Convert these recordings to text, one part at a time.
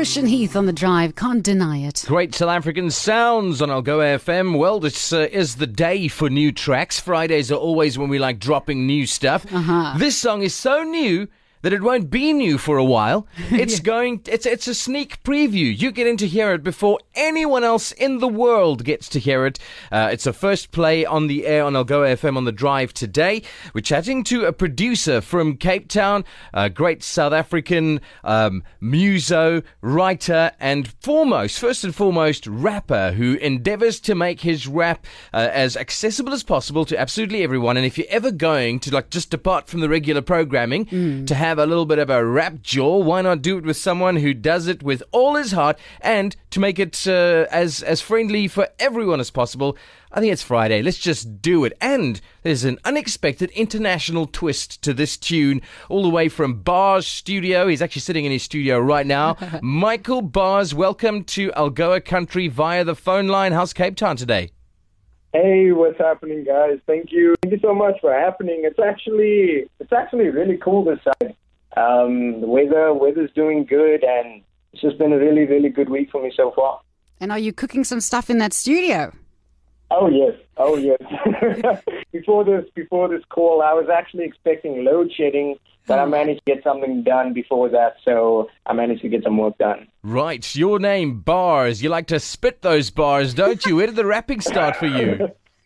Christian Heath on the drive. Can't deny it. Great South African sounds on Algoa FM. Well, this is the day for new tracks. Fridays are always when we like dropping new stuff. This song is so new that it won't be new for a while. It's it's a sneak preview. You get in to hear it before anyone else in the world gets to hear it. It's a first play on the air on Algoa FM on the drive today. We're chatting to a producer from Cape Town, a great South African muso, writer, and first and foremost, rapper who endeavors to make his rap as accessible as possible to absolutely everyone. And if you're ever going to like just depart from the regular programming to have a little bit of a rap jaw, why not do it with someone who does it with all his heart and to make it as friendly for everyone as possible. I think it's Friday. Let's just do it. And there's an unexpected international twist to this tune, all the way from Bars Studio. He's actually sitting in his studio right now. Michael Bars, welcome to Algoa Country via the phone line. How's Cape Town today? Hey, what's happening, guys? Thank you so much for happening. It's actually really cool this side. The weather's doing good, and it's just been a really, really good week for me so far. And are you cooking some stuff in that studio? Oh yes. Before this call, I was actually expecting load shedding, but I managed to get something done before that, so I managed to get some work done. Right, your name, Bars. You like to spit those bars, don't you? Where did the rapping start for you?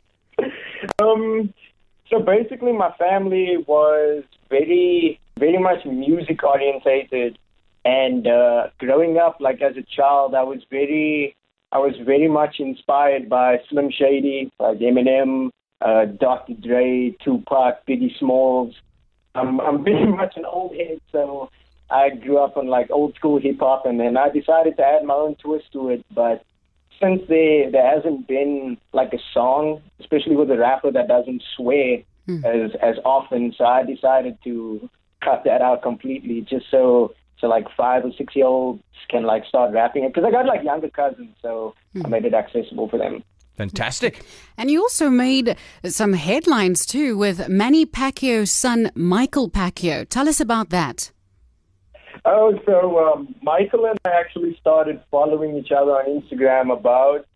So basically, my family was very, very much music orientated, and growing up, like as a child, I was very much inspired by Slim Shady, like Eminem, Dr. Dre, Tupac, Biggie Smalls. I'm very much an old head, so I grew up on like old school hip hop, and then I decided to add my own twist to it. But since there hasn't been like a song, especially with a rapper that doesn't swear as often, so I decided to cut that out completely, just so like 5 or 6 year olds can like start rapping it, because I got like younger cousins, so I made it accessible for them. Fantastic. And you also made some headlines too with Manny Pacquiao's son, Michael Pacquiao. Tell us about that. Oh, so Michael and I actually started following each other on Instagram about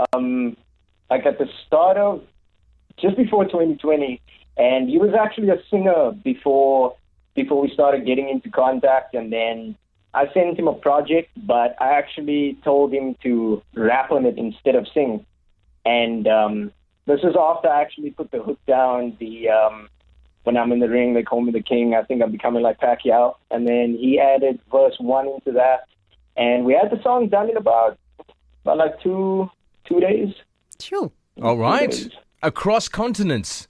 like at the start of just before 2020, and he was actually a singer before we started getting into contact, and then I sent him a project, but I actually told him to rap on it instead of sing. And this is after I actually put the hook down. When I'm in the ring, they call me the king. I think I'm becoming like Pacquiao. And then he added verse 1 into that. And we had the song done in about like two days. Sure. All right. Across continents.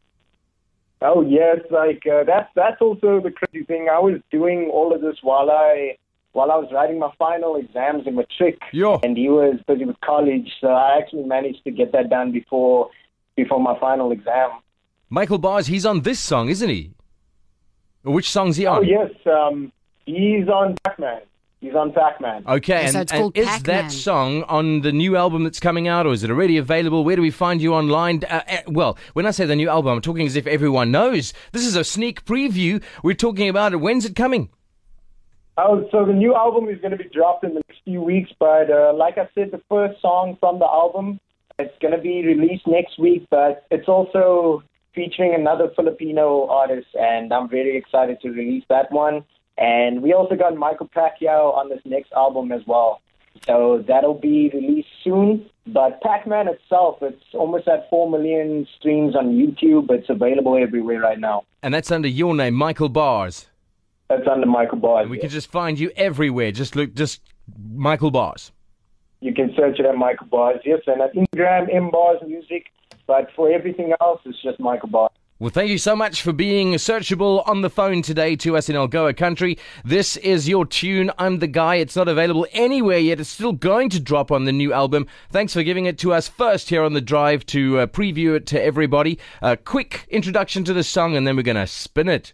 Oh, yes. Like that's also the crazy thing. I was doing all of this while I was writing my final exams in matric, and he was busy with college, so I actually managed to get that done before my final exam. Michael Bars, he's on this song, isn't he? Which song's he on? Oh, yes. He's on Pac-Man. Okay, so and Pac-Man. Is that song on the new album that's coming out, or is it already available? Where do we find you online? Well, when I say the new album, I'm talking as if everyone knows. This is a sneak preview. We're talking about it. When's it coming? Oh, so the new album is going to be dropped in the next few weeks, but like I said, the first song from the album, it's going to be released next week, but it's also featuring another Filipino artist, and I'm very excited to release that one. And we also got Michael Pacquiao on this next album as well. So that'll be released soon. But Pac-Man itself, it's almost at 4 million streams on YouTube. It's available everywhere right now. And that's under your name, Michael Bars. That's under Michael Bars. And we can just find you everywhere. Just Michael Bars. You can search it at Michael Bars, yes. And at Instagram, MBars Music. But for everything else, it's just Michael Bars. Well, thank you so much for being searchable on the phone today to us in Algoa Country. This is your tune, I'm the Guy. It's not available anywhere yet. It's still going to drop on the new album. Thanks for giving it to us first here on the drive to preview it to everybody. A quick introduction to the song, and then we're going to spin it.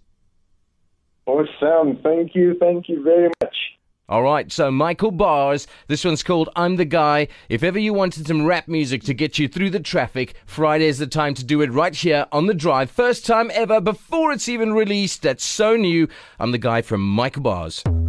Awesome. Thank you very much. All right, so Michael Bars, this one's called I'm the Guy. If ever you wanted some rap music to get you through the traffic, Friday's the time to do it right here on the drive. First time ever, before it's even released. That's so new. I'm the Guy from Michael Bars.